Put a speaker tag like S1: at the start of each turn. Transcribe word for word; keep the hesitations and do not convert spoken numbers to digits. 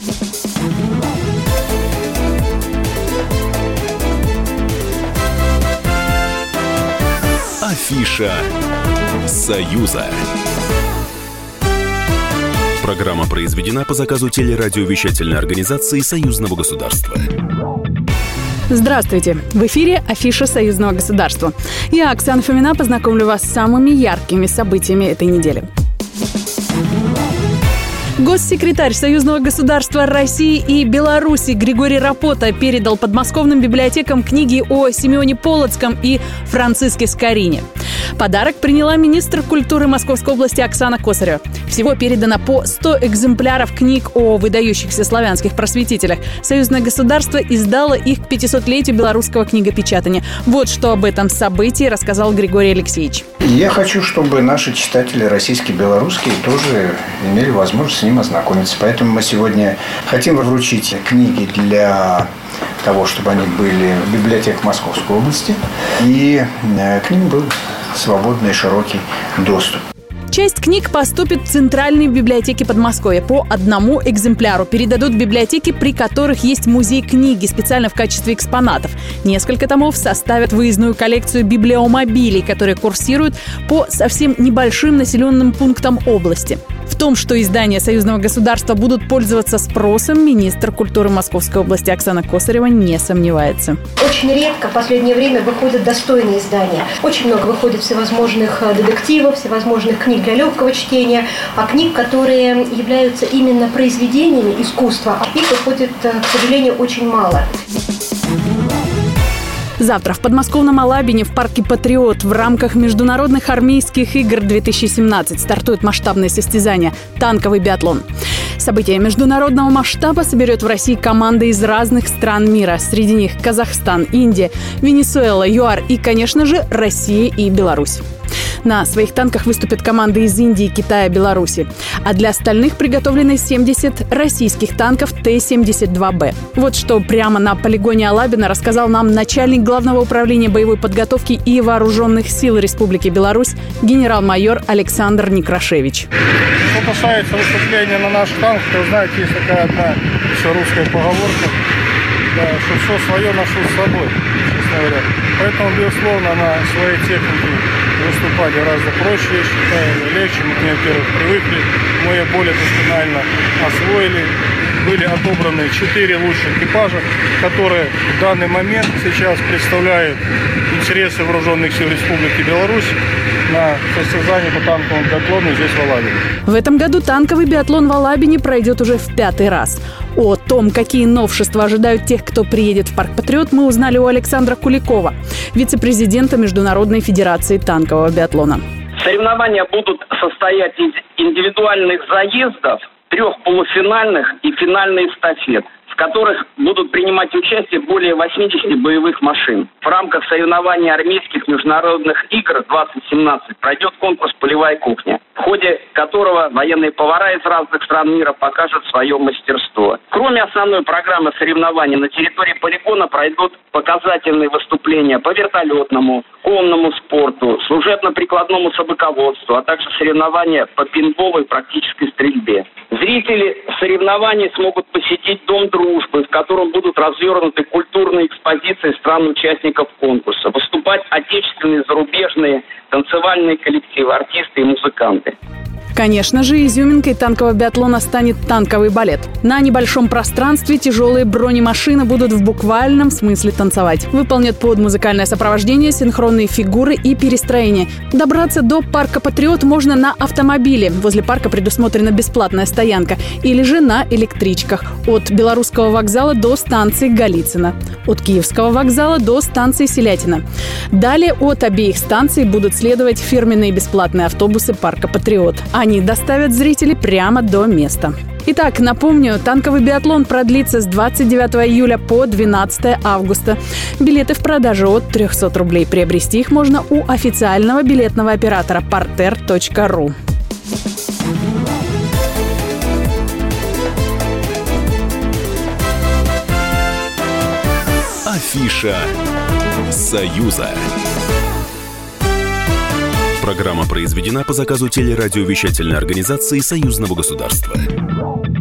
S1: Афиша Союза. Программа произведена по заказу телерадиовещательной организации Союзного государства.
S2: Здравствуйте! В эфире Афиша Союзного государства. Я, Оксана Фомина, познакомлю вас с самыми яркими событиями этой недели. Госсекретарь Союзного государства России и Беларуси Григорий Рапота передал подмосковным библиотекам книги о Симеоне Полоцком и Франциске Скорине. Подарок приняла министр культуры Московской области Оксана Косарева. Всего передано по сто экземпляров книг о выдающихся славянских просветителях. Союзное государство издало их к пятисотлетию белорусского книгопечатания. Вот что об этом событии рассказал Григорий Алексеевич.
S3: Я хочу, чтобы наши читатели российские и белорусские тоже имели возможность с ним ознакомиться. Поэтому мы сегодня хотим вручить книги для того, чтобы они были в библиотеках Московской области, и к ним был свободный и широкий доступ.
S2: Часть книг поступит в центральные библиотеки Подмосковья. По одному экземпляру передадут в библиотеки, при которых есть музей книги, специально в качестве экспонатов. Несколько томов составят выездную коллекцию библиомобилей, которые курсируют по совсем небольшим населенным пунктам области. В том, что издания Союзного государства будут пользоваться спросом, министр культуры Московской области Оксана Косарева не сомневается.
S4: Очень редко в последнее время выходят достойные издания. Очень много выходит всевозможных детективов, всевозможных книг для легкого чтения, а книг, которые являются именно произведениями искусства, а их выходит, к сожалению, очень мало.
S2: Завтра в подмосковном Алабине в парке «Патриот» в рамках Международных армейских игр две тысячи семнадцать стартует масштабное состязание «Танковый биатлон». Событие международного масштаба соберет в России команды из разных стран мира. Среди них Казахстан, Индия, Венесуэла, ЮАР и, конечно же, Россия и Беларусь. На своих танках выступят команды из Индии, Китая, Беларуси. А для остальных приготовлены семьдесят российских танков Т семьдесят два Б. Вот что прямо на полигоне Алабина рассказал нам начальник Главного управления боевой подготовки и вооруженных сил Республики Беларусь генерал-майор Александр Некрашевич.
S5: Что касается выступления на наш танк, то, знаете, есть такая одна еще русская поговорка, да, что все свое ношу с собой, честно говоря. Поэтому, безусловно, на своей технике выступать гораздо проще, я считаю, легче. Мы к ней, во-первых, привыкли, мы ее более досконально освоили. Были отобраны четыре лучших экипажа, которые в данный момент сейчас представляют интересы вооруженных сил Республики Беларусь на состязании по танковому биатлону здесь, в Алабине.
S2: В этом году танковый биатлон в Алабине пройдет уже в пятый раз. О том, какие новшества ожидают тех, кто приедет в парк «Патриот», мы узнали у Александра Куликова, вице-президента Международной федерации танкового биатлона.
S6: Соревнования будут состоять из индивидуальных заездов, трех полуфинальных и финальной эстафет, в которых будут принимать участие более восьмидесяти боевых машин. В рамках соревнований армейских международных игр двадцать семнадцать пройдет конкурс «Полевая кухня», в ходе которого военные повара из разных стран мира покажут свое мастерство. Кроме основной программы соревнований, на территории полигона пройдут показательные выступления по вертолетному, конному спорту, служебно-прикладному собаководству, а также соревнования по пейнтболу и практической стрельбе. Зрители соревнований смогут посетить Дом дружбы, в котором будут развернуты культурные экспозиции стран-участников конкурса, выступать отечественные, зарубежные танцевальные коллективы, артисты и музыканты.
S2: Конечно же, изюминкой танкового биатлона станет танковый балет. На небольшом пространстве тяжелые бронемашины будут в буквальном смысле танцевать. Выполнят под музыкальное сопровождение синхронные фигуры и перестроения. Добраться до парка «Патриот» можно на автомобиле. Возле парка предусмотрена бесплатная стоянка. Или же на электричках. От Белорусского вокзала до станции Голицыно. От Киевского вокзала до станции Селятина. Далее от обеих станций будут следовать фирменные бесплатные автобусы парка «Патриот». Они доставят зрителей прямо до места. Итак, напомню, танковый биатлон продлится с двадцать девятого июля по двенадцатого августа. Билеты в продаже от триста рублей. Приобрести их можно у официального билетного оператора партер точка ру.
S1: Афиша Союза. Программа произведена по заказу телерадиовещательной организации Союзного государства.